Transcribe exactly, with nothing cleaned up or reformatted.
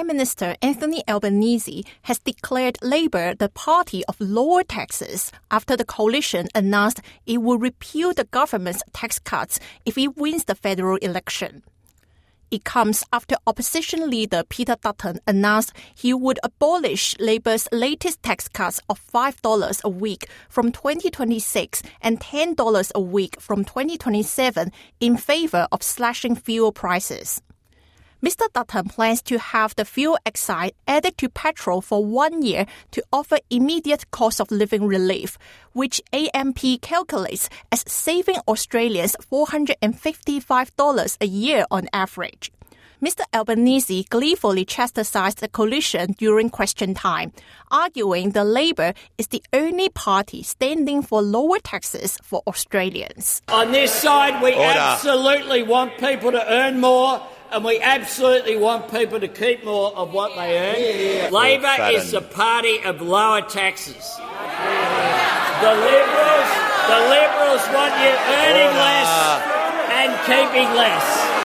Prime Minister Anthony Albanese has declared Labour the party of lower taxes after the coalition announced it will repeal the government's tax cuts if it wins the federal election. It comes after opposition leader Peter Dutton announced he would abolish Labour's latest tax cuts of five dollars a week from twenty twenty-six and ten dollars a week from twenty twenty-seven in favour of slashing fuel prices. Mister Dutton plans to have the fuel excise added to petrol for one year to offer immediate cost of living relief, which A M P calculates as saving Australians four hundred fifty-five dollars a year on average. Mister Albanese gleefully chastised the coalition during question time, arguing the Labour is the only party standing for lower taxes for Australians. On this side, we Order. absolutely want people to earn more, and we absolutely want people to keep more of what they earn. Yeah. Labor Fadden. is the party of lower taxes. The Liberals, the Liberals want you earning Order. less and keeping less.